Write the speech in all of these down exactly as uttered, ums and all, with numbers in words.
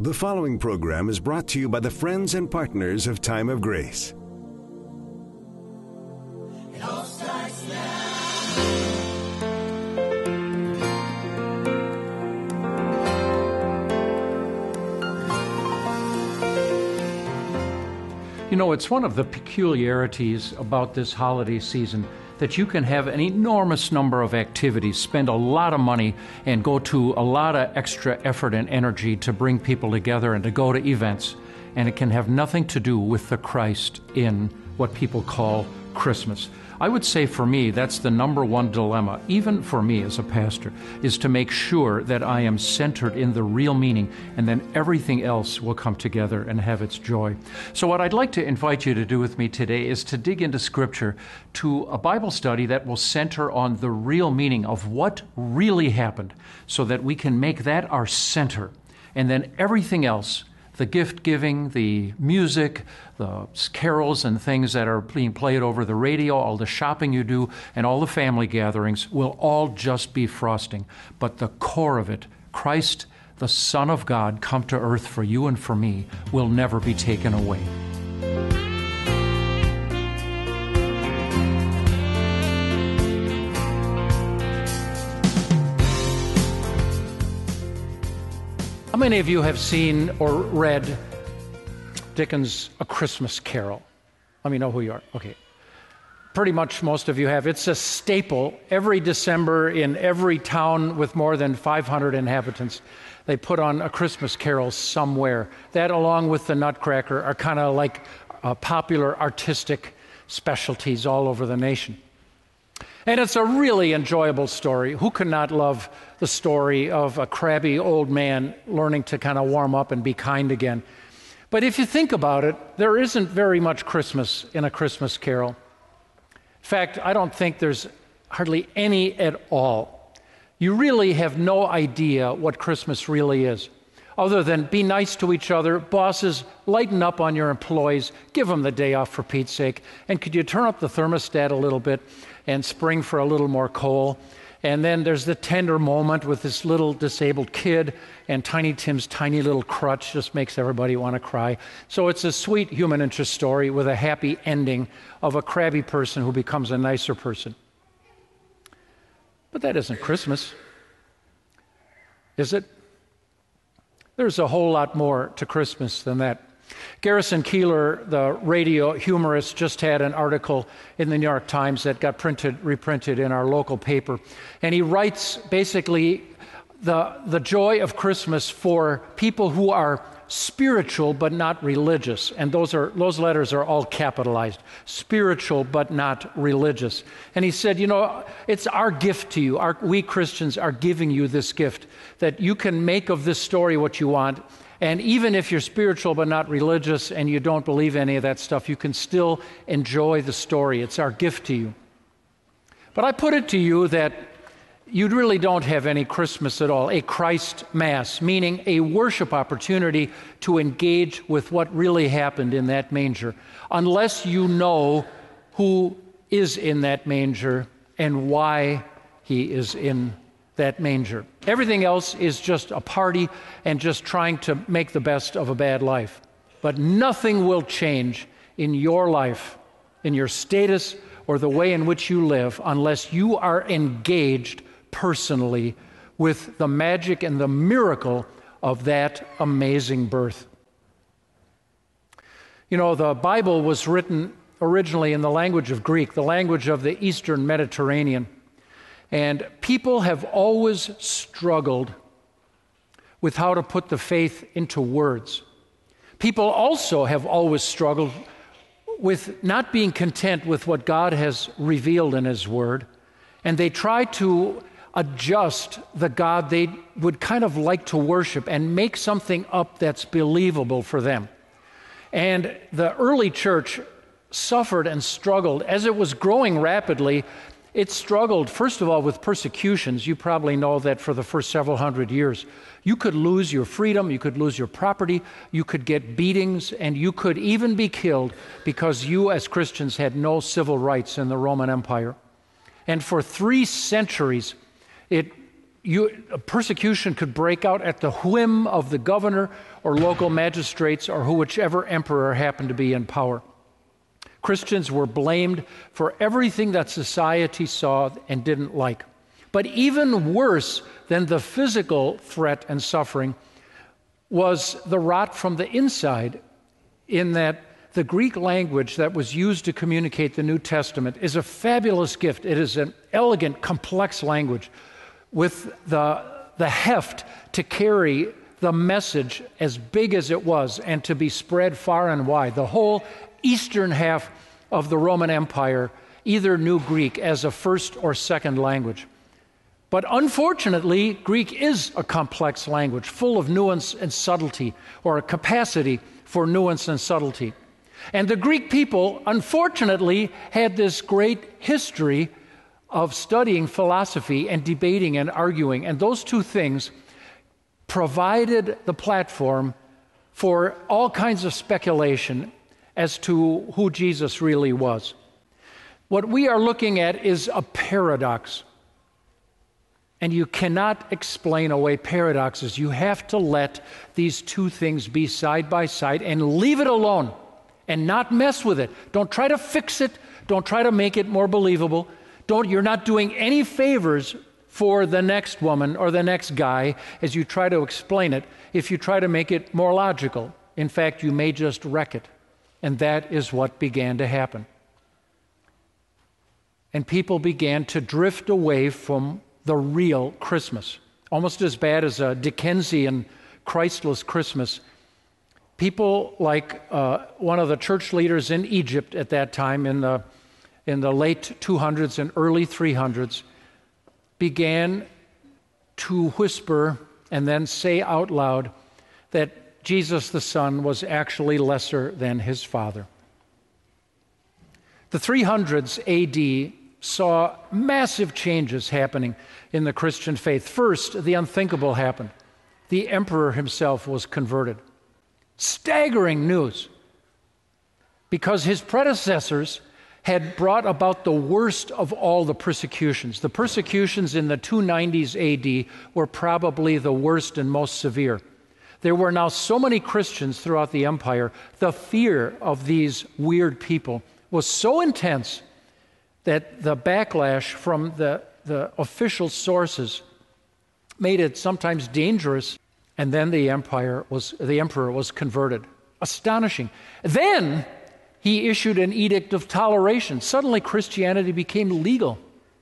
The following program is brought to you by the friends and partners of Time of Grace. It all starts now. You know, it's one of the peculiarities about this holiday season that you can have an enormous number of activities, spend a lot of money, and go to a lot of extra effort and energy to bring people together and to go to events. And it can have nothing to do with the Christ in what people call Christmas. I would say for me, that's the number one dilemma, even for me as a pastor, is to make sure that I am centered in the real meaning, and then everything else will come together and have its joy. So what I'd like to invite you to do with me today is to dig into Scripture to a Bible study that will center on the real meaning of what really happened, so that we can make that our center, and then everything else, the gift giving, the music, the carols and things that are being played over the radio, all the shopping you do, and all the family gatherings will all just be frosting. But the core of it, Christ, the Son of God, come to earth for you and for me, will never be taken away. How many of you have seen or read Dickens' A Christmas Carol? Let me know who you are. Okay. Pretty much most of you have. It's a staple. Every December in every town with more than five hundred inhabitants, they put on A Christmas Carol somewhere. That, along with the Nutcracker, are kind of like uh, popular artistic specialties all over the nation. And it's a really enjoyable story. Who could not love the story of a crabby old man learning to kind of warm up and be kind again? But if you think about it, there isn't very much Christmas in A Christmas Carol. In fact, I don't think there's hardly any at all. You really have no idea what Christmas really is, other than be nice to each other. Bosses, lighten up on your employees. Give them the day off for Pete's sake. And could you turn up the thermostat a little bit and spring for a little more coal? And then there's the tender moment with this little disabled kid, and Tiny Tim's tiny little crutch just makes everybody want to cry. So it's a sweet human interest story with a happy ending of a crabby person who becomes a nicer person. But that isn't Christmas, is it? There's a whole lot more to Christmas than that. Garrison Keillor, the radio humorist, just had an article in the New York Times that got printed, reprinted in our local paper. And he writes basically the, the joy of Christmas for people who are spiritual but not religious. And those are those letters are all capitalized. Spiritual but not religious. And he said, you know, it's our gift to you. Our, we Christians are giving you this gift, that you can make of this story what you want. And even if you're spiritual but not religious and you don't believe any of that stuff, you can still enjoy the story. It's our gift to you. But I put it to you that you really don't have any Christmas at all, a Christ Mass, meaning a worship opportunity to engage with what really happened in that manger, unless you know who is in that manger and why he is in that manger. Everything else is just a party and just trying to make the best of a bad life. But nothing will change in your life, in your status, or the way in which you live unless you are engaged personally with the magic and the miracle of that amazing birth. You know, the Bible was written originally in the language of Greek, the language of the Eastern Mediterranean. And people have always struggled with how to put the faith into words. People also have always struggled with not being content with what God has revealed in His Word, and they try to adjust the God they would kind of like to worship and make something up that's believable for them. And the early church suffered and struggled. As it was growing rapidly, it struggled, first of all, with persecutions. You probably know that for the first several hundred years, you could lose your freedom, you could lose your property, you could get beatings, and you could even be killed because you as Christians had no civil rights in the Roman Empire. And for three centuries, it you, persecution could break out at the whim of the governor or local magistrates or whichever emperor happened to be in power. Christians were blamed for everything that society saw and didn't like. But even worse than the physical threat and suffering was the rot from the inside, in that the Greek language that was used to communicate the New Testament is a fabulous gift. It is an elegant, complex language with the, the heft to carry the message as big as it was and to be spread far and wide. The whole eastern half of the Roman Empire either knew Greek as a first or second language. But unfortunately, Greek is a complex language, full of nuance and subtlety, or a capacity for nuance and subtlety. And the Greek people, unfortunately, had this great history of studying philosophy and debating and arguing. And those two things provided the platform for all kinds of speculation as to who Jesus really was. What we are looking at is a paradox. And you cannot explain away paradoxes. You have to let these two things be side by side and leave it alone and not mess with it. Don't try to fix it. Don't try to make it more believable. Don't, you're not doing any favors for the next woman or the next guy as you try to explain it if you try to make it more logical. In fact, you may just wreck it. And that is what began to happen. And people began to drift away from the real Christmas, almost as bad as a Dickensian Christless Christmas. People like uh, one of the church leaders in Egypt at that time, in the in the late two hundreds and early three hundreds, began to whisper and then say out loud that Jesus the Son was actually lesser than his Father. The three hundreds A D saw massive changes happening in the Christian faith. First, the unthinkable happened. The emperor himself was converted. Staggering news, because his predecessors had brought about the worst of all the persecutions. The persecutions in the two nineties A D were probably the worst and most severe. There were now so many Christians throughout the empire, the fear of these weird people was so intense that the backlash from the, the official sources made it sometimes dangerous, and then the empire was the emperor was converted. Astonishing. Then he issued an edict of toleration. Suddenly Christianity became legal.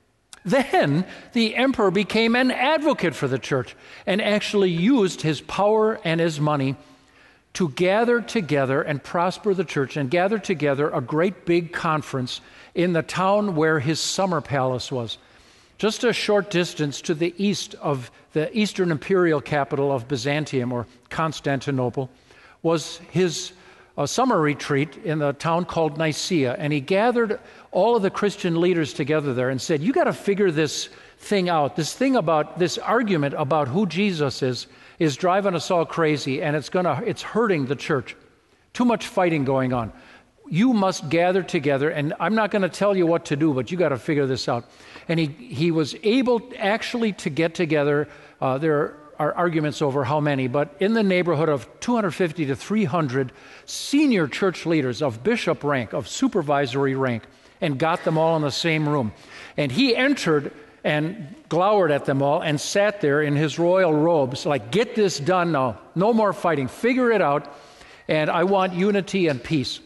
Then the emperor became an advocate for the church and actually used his power and his money to gather together and prosper the church and gather together a great big conference in the town where his summer palace was. Just a short distance to the east of the eastern imperial capital of Byzantium, or Constantinople, was his uh, summer retreat in the town called Nicaea. And he gathered all of the Christian leaders together there and said, you got to figure this thing out. This thing about, this argument about who Jesus is, is driving us all crazy, and it's gonna, it's hurting the church. Too much fighting going on. You must gather together, and I'm not going to tell you what to do, but you got to figure this out. And he, he was able actually to get together, uh, there are arguments over how many, but in the neighborhood of two hundred fifty to three hundred senior church leaders of bishop rank, of supervisory rank, and got them all in the same room. And he entered and glowered at them all and sat there in his royal robes, like, get this done now. No more fighting. Figure it out, and I want unity and peace.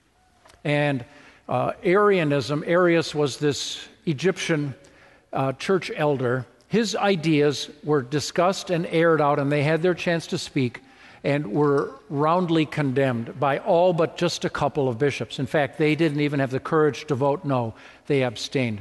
And uh, Arianism, Arius was this Egyptian uh, church elder. His ideas were discussed and aired out, and they had their chance to speak, and were roundly condemned by all but just a couple of bishops. In fact, they didn't even have the courage to vote no. They abstained.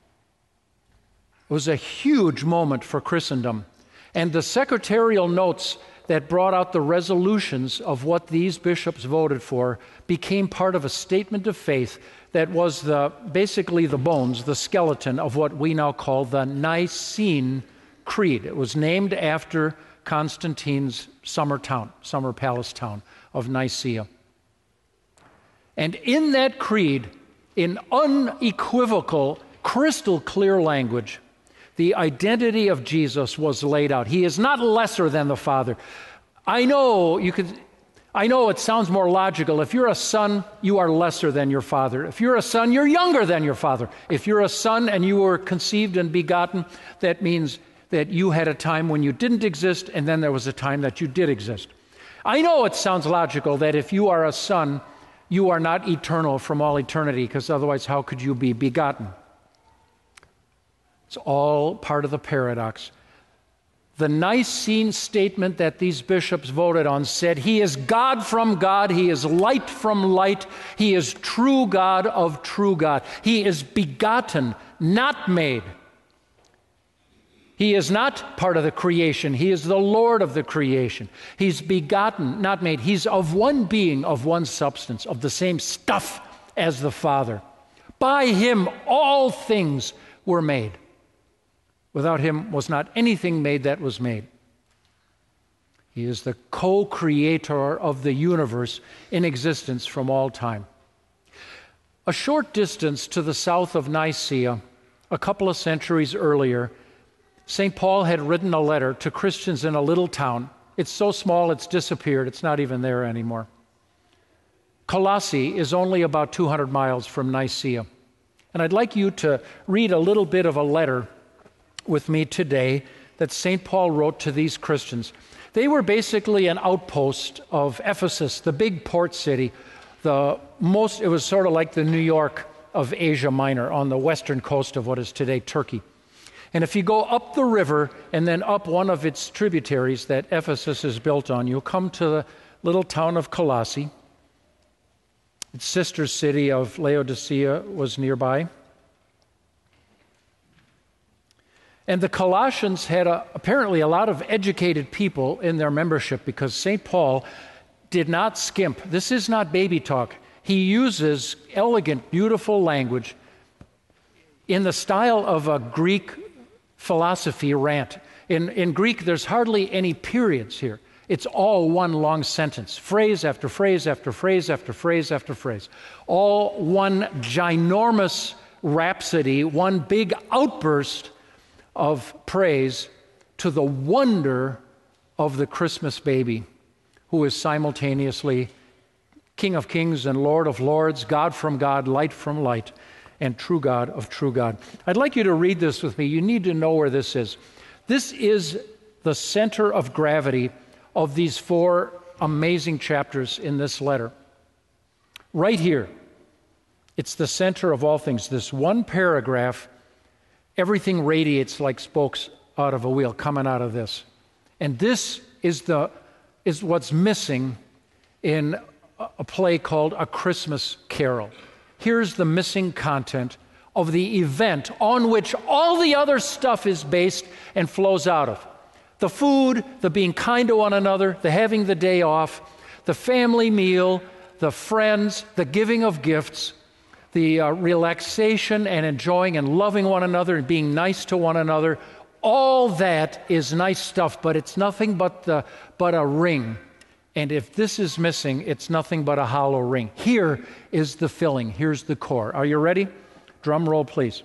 It was a huge moment for Christendom. And the secretarial notes that brought out the resolutions of what these bishops voted for became part of a statement of faith that was the basically the bones, the skeleton of what we now call the Nicene Creed. It was named after Constantine's summer town, summer palace town of Nicaea. And in that creed, in unequivocal, crystal clear language, The identity of Jesus was laid out. He is not lesser than the Father. I know you could, I know it sounds more logical. If you're a son, you are lesser than your father. If you're a son, you're younger than your father. If you're a son and you were conceived and begotten, that means that you had a time when you didn't exist, and then there was a time that you did exist. I know it sounds logical that if you are a son, you are not eternal from all eternity, because otherwise how could you be begotten? It's all part of the paradox. The Nicene statement that these bishops voted on said, He is God from God, He is light from light, He is true God of true God. He is begotten, not made. He is not part of the creation. He is the Lord of the creation. He's begotten, not made. He's of one being, of one substance, of the same stuff as the Father. By Him all things were made. Without Him was not anything made that was made. He is the co-creator of the universe in existence from all time. A short distance to the south of Nicaea, a couple of centuries earlier, Saint Paul had written a letter to Christians in a little town. It's so small it's disappeared. It's not even there anymore. Colossae is only about two hundred miles from Nicaea. And I'd like you to read a little bit of a letter with me today that Saint Paul wrote to these Christians. They were basically an outpost of Ephesus, the big port city. The most, it was sort of like the New York of Asia Minor on the western coast of what is today Turkey. And if you go up the river and then up one of its tributaries that Ephesus is built on, you'll come to the little town of Colossae. Its sister city of Laodicea was nearby. And the Colossians had a, apparently a lot of educated people in their membership, because Saint Paul did not skimp. This is not baby talk. He uses elegant, beautiful language in the style of a Greek philosophy rant. In, in Greek, there's hardly any periods here. It's all one long sentence, phrase after phrase after phrase after phrase after phrase. All one ginormous rhapsody, one big outburst of praise to the wonder of the Christmas baby, who is simultaneously King of kings and Lord of lords, God from God, light from light, and true God of true God. I'd like you to read this with me. You need to know where this is. This is the center of gravity of these four amazing chapters in this letter. Right here, it's the center of all things. This one paragraph, everything radiates like spokes out of a wheel coming out of this. And this is the is what's missing in a play called A Christmas Carol. Here's the missing content of the event on which all the other stuff is based and flows out of. The food, the being kind to one another, the having the day off, the family meal, the friends, the giving of gifts, the uh, relaxation and enjoying and loving one another and being nice to one another. All that is nice stuff, but it's nothing but the but a ring. And if this is missing, it's nothing but a hollow ring. Here is the filling. Here's the core. Are you ready? Drum roll, please.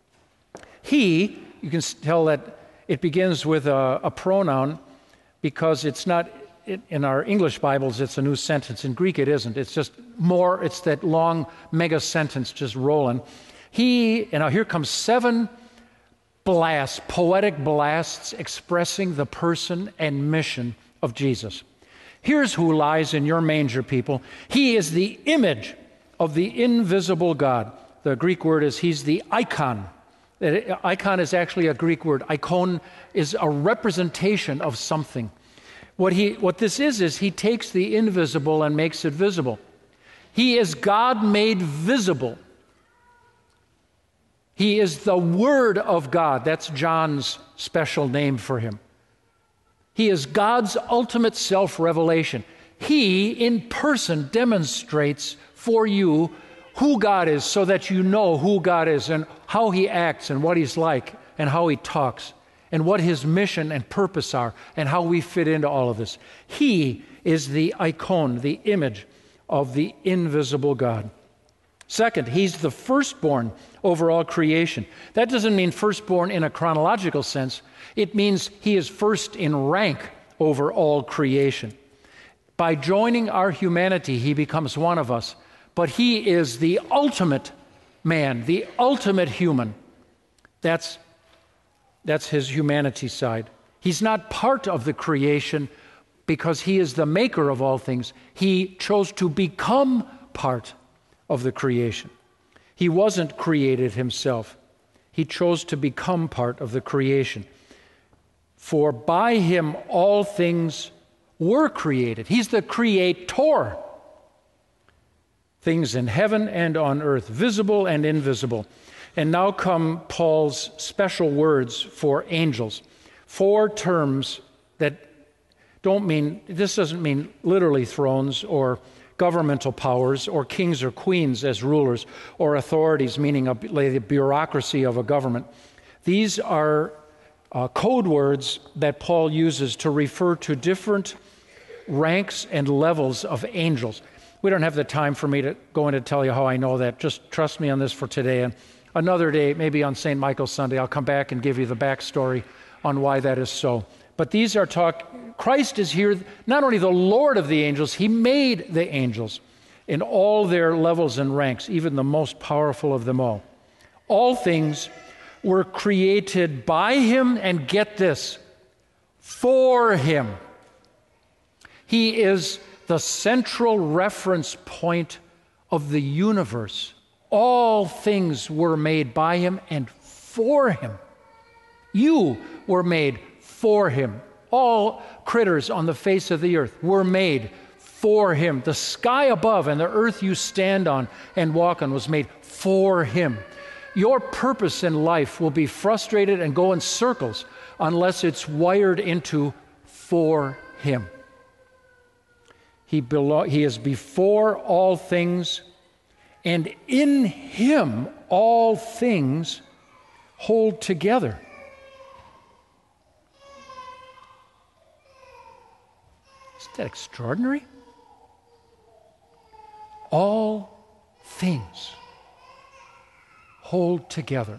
He, you can tell that it begins with a, a pronoun because it's not, it, in our English Bibles, it's a new sentence. In Greek, it isn't. It's just more, it's that long mega sentence just rolling. He, and now here comes seven blasts, poetic blasts expressing the person and mission of Jesus. Here's who lies in your manger, people. He is the image of the invisible God. The Greek word is he's the icon. Icon is actually a Greek word. Icon is a representation of something. What he, what this is, is he takes the invisible and makes it visible. He is God made visible. He is the Word of God. That's John's special name for him. He is God's ultimate self-revelation. He, in person, demonstrates for you who God is so that you know who God is and how He acts and what He's like and how He talks and what His mission and purpose are and how we fit into all of this. He is the icon, the image of the invisible God. Second, he's the firstborn over all creation. That doesn't mean firstborn in a chronological sense. It means he is first in rank over all creation. By joining our humanity, he becomes one of us. But he is the ultimate man, the ultimate human. That's, that's his humanity side. He's not part of the creation because he is the maker of all things. He chose to become part of the creation. He wasn't created himself. He chose to become part of the creation. For by him all things were created. He's the creator. Things in heaven and on earth, visible and invisible. And now come Paul's special words for angels. Four terms that don't mean, this doesn't mean literally thrones or governmental powers or kings or queens as rulers or authorities, meaning a, the bureaucracy of a government. These are uh, code words that Paul uses to refer to different ranks and levels of angels. We don't have the time for me to go in to tell you how I know that. Just trust me on this for today. And another day, maybe on Saint Michael's Sunday, I'll come back and give you the backstory on why that is so. But these are talk. Christ is here, not only the Lord of the angels, he made the angels in all their levels and ranks, even the most powerful of them all. All things were created by him, and get this, for him. He is the central reference point of the universe. All things were made by him and for him. You were made for him. All critters on the face of the earth were made for him. The sky above and the earth you stand on and walk on was made for him. Your purpose in life will be frustrated and go in circles unless it's wired into for him. He, belo- he is before all things, and in him all things hold together. Isn't that extraordinary? All things hold together.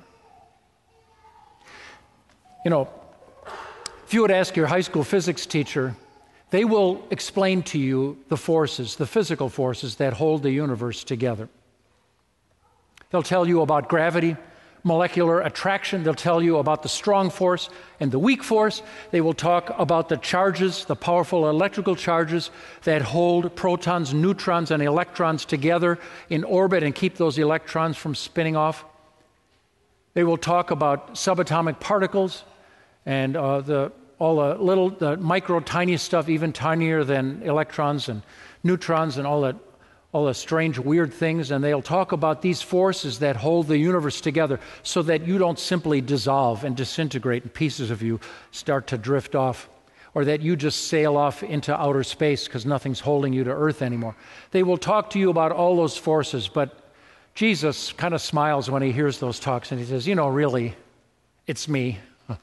You know, if you would ask your high school physics teacher, they will explain to you the forces, the physical forces that hold the universe together. They'll tell you about gravity, molecular attraction. They'll tell you about the strong force and the weak force. They will talk about the charges, the powerful electrical charges that hold protons, neutrons, and electrons together in orbit and keep those electrons from spinning off. They will talk about subatomic particles and uh, the all the little, the micro, tiny stuff, even tinier than electrons and neutrons and all that, all the strange, weird things. And they'll talk about these forces that hold the universe together so that you don't simply dissolve and disintegrate and pieces of you start to drift off, or that you just sail off into outer space because nothing's holding you to Earth anymore. They will talk to you about all those forces, but Jesus kind of smiles when he hears those talks and he says, you know, really, it's me.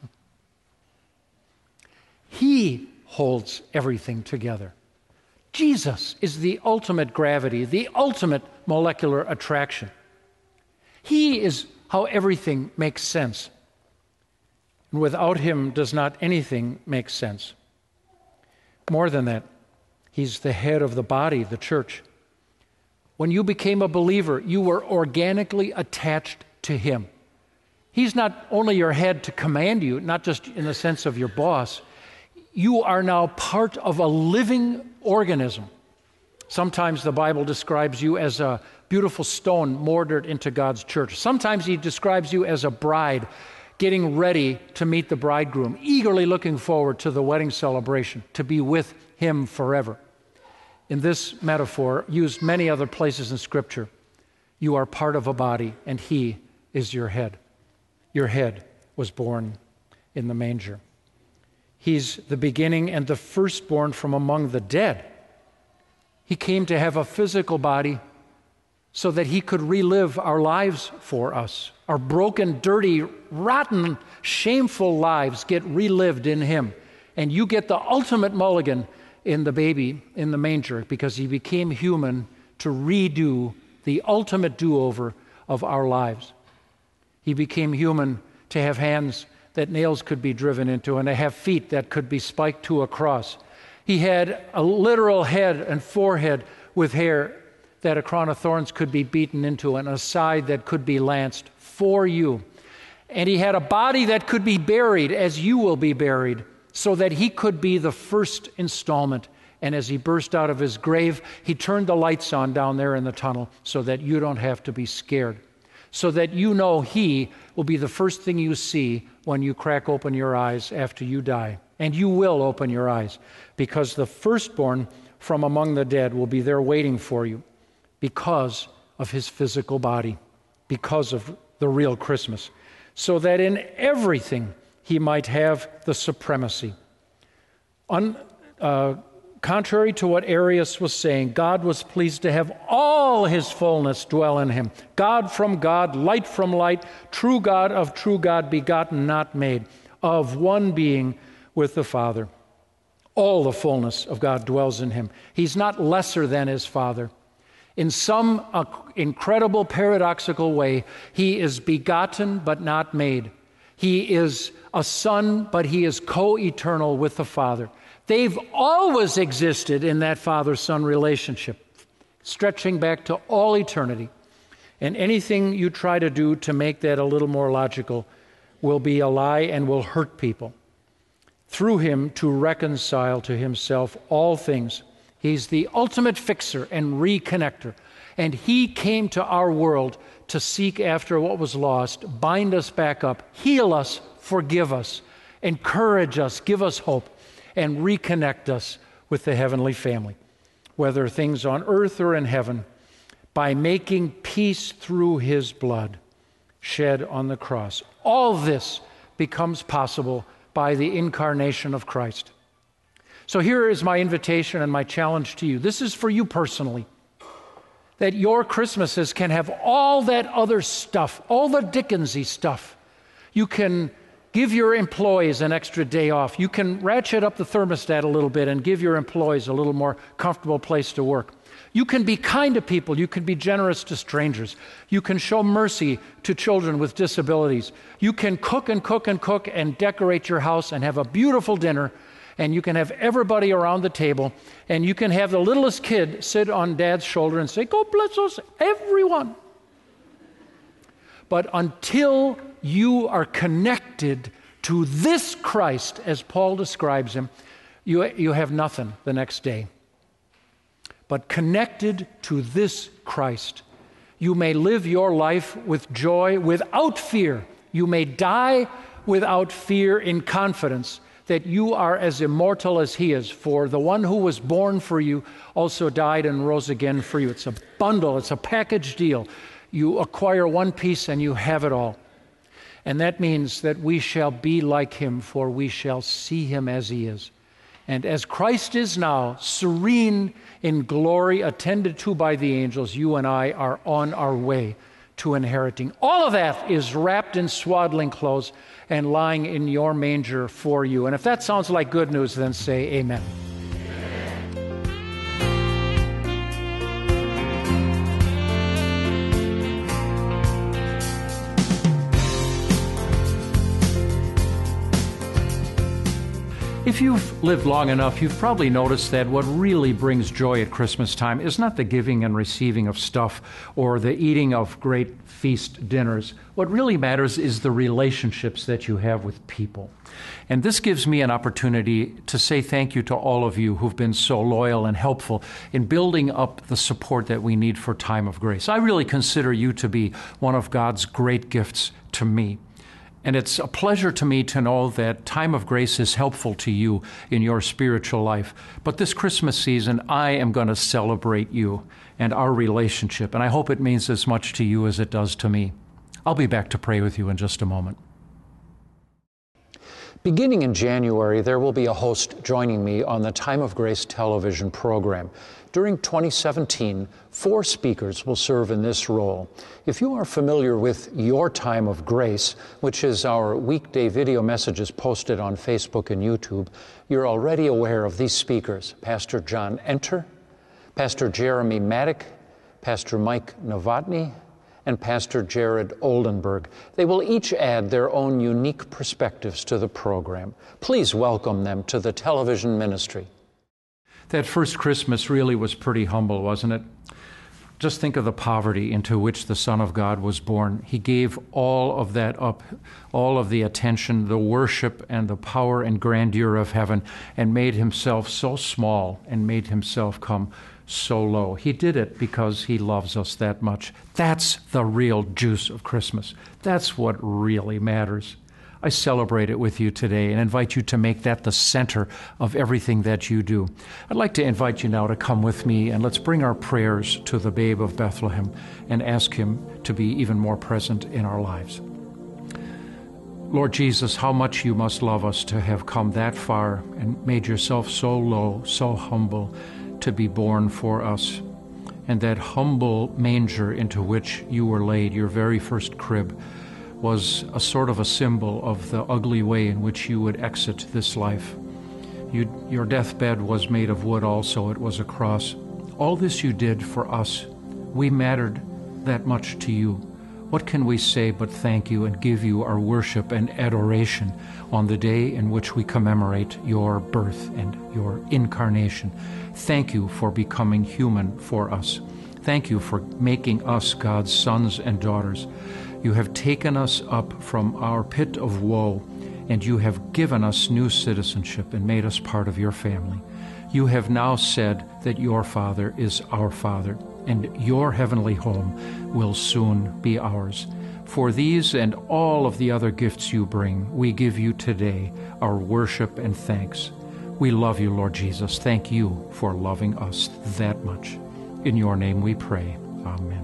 He holds everything together. Jesus is the ultimate gravity, the ultimate molecular attraction. He is how everything makes sense. And without him does not anything make sense. More than that, he's the head of the body, the church. When you became a believer, you were organically attached to him. He's not only your head to command you, not just in the sense of your boss. You are now part of a living organism. Sometimes the Bible describes you as a beautiful stone mortared into God's church. Sometimes he describes you as a bride getting ready to meet the bridegroom, eagerly looking forward to the wedding celebration, to be with him forever. In this metaphor, used many other places in Scripture, you are part of a body, and he is your head. Your head was born in the manger. He's the beginning and the firstborn from among the dead. He came to have a physical body so that he could relive our lives for us. Our broken, dirty, rotten, shameful lives get relived in him. And you get the ultimate mulligan in the baby in the manger because he became human to redo the ultimate do-over of our lives. He became human to have hands that nails could be driven into and to have feet that could be spiked to a cross. He had a literal head and forehead with hair that a crown of thorns could be beaten into and a side that could be lanced for you. And he had a body that could be buried as you will be buried, so that he could be the first installment. And as he burst out of his grave, he turned the lights on down there in the tunnel so that you don't have to be scared, so that you know he will be the first thing you see when you crack open your eyes after you die. And you will open your eyes, because the firstborn from among the dead will be there waiting for you because of his physical body, because of the real Christmas, so that in everything he might have the supremacy. Un, uh, contrary to what Arius was saying, God was pleased to have all his fullness dwell in him. God from God, light from light, true God of true God, begotten, not made, of one being with the Father. All the fullness of God dwells in him. He's not lesser than his Father. In some uh, incredible paradoxical way, he is begotten but not made. He is a son, but he is co-eternal with the Father. They've always existed in that father-son relationship, stretching back to all eternity. And anything you try to do to make that a little more logical will be a lie and will hurt people. Through him to reconcile to himself all things. He's the ultimate fixer and reconnector. And he came to our world to seek after what was lost, bind us back up, heal us, forgive us, encourage us, give us hope, and reconnect us with the heavenly family, whether things on earth or in heaven, by making peace through his blood shed on the cross. All this becomes possible by the incarnation of Christ. So here is my invitation and my challenge to you. This is for you personally, that your Christmases can have all that other stuff, all the Dickensy stuff. You can give your employees an extra day off. You can ratchet up the thermostat a little bit and give your employees a little more comfortable place to work. You can be kind to people. You can be generous to strangers. You can show mercy to children with disabilities. You can cook and cook and cook and decorate your house and have a beautiful dinner. And you can have everybody around the table. And you can have the littlest kid sit on Dad's shoulder and say, "God bless us, everyone." But until you are connected to this Christ, as Paul describes him, you, you have nothing the next day. But connected to this Christ, you may live your life with joy, without fear. You may die without fear, in confidence that you are as immortal as he is. For the one who was born for you also died and rose again for you. It's a bundle, it's a package deal. You acquire one piece and you have it all. And that means that we shall be like him, for we shall see him as he is. And as Christ is now, serene in glory, attended to by the angels, you and I are on our way to inheriting. All of that is wrapped in swaddling clothes and lying in your manger for you. And if that sounds like good news, then say amen. If you've lived long enough, you've probably noticed that what really brings joy at Christmas time is not the giving and receiving of stuff or the eating of great feast dinners. What really matters is the relationships that you have with people. And this gives me an opportunity to say thank you to all of you who've been so loyal and helpful in building up the support that we need for Time of Grace. I really consider you to be one of God's great gifts to me. And it's a pleasure to me to know that Time of Grace is helpful to you in your spiritual life. But this Christmas season, I am going to celebrate you and our relationship, and I hope it means as much to you as it does to me. I'll be back to pray with you in just a moment. Beginning in January, there will be a host joining me on the Time of Grace television program. During twenty seventeen, four speakers will serve in this role. If you are familiar with Your Time of Grace, which is our weekday video messages posted on Facebook and YouTube, you're already aware of these speakers: Pastor John Enter, Pastor Jeremy Maddock, Pastor Mike Novotny, and Pastor Jared Oldenburg. They will each add their own unique perspectives to the program. Please welcome them to the television ministry. That first Christmas really was pretty humble, wasn't it? Just think of the poverty into which the Son of God was born. He gave all of that up, all of the attention, the worship, and the power and grandeur of heaven, and made himself so small and made himself come so low. He did it because he loves us that much. That's the real juice of Christmas. That's what really matters. I celebrate it with you today and invite you to make that the center of everything that you do. I'd like to invite you now to come with me and let's bring our prayers to the babe of Bethlehem and ask him to be even more present in our lives. Lord Jesus, how much you must love us to have come that far and made yourself so low, so humble, to be born for us. And that humble manger into which you were laid, your very first crib, was a sort of a symbol of the ugly way in which you would exit this life. You, your deathbed was made of wood also. It was a cross. All this you did for us. We mattered that much to you. What can we say but thank you and give you our worship and adoration on the day in which we commemorate your birth and your incarnation? Thank you for becoming human for us. Thank you for making us God's sons and daughters. You have taken us up from our pit of woe, and you have given us new citizenship and made us part of your family. You have now said that your Father is our Father, and your heavenly home will soon be ours. For these and all of the other gifts you bring, we give you today our worship and thanks. We love you, Lord Jesus. Thank you for loving us that much. In your name we pray. Amen.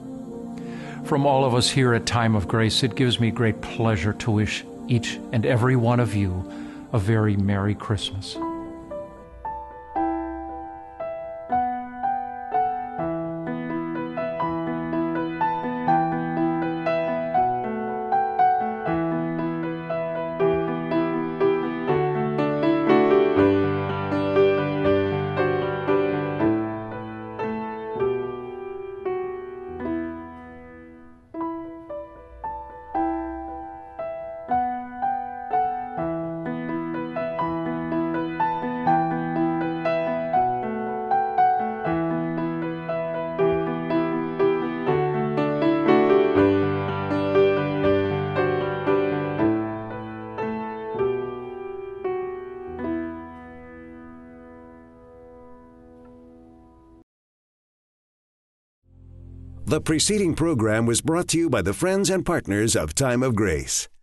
From all of us here at Time of Grace, it gives me great pleasure to wish each and every one of you a very Merry Christmas. The preceding program was brought to you by the friends and partners of Time of Grace.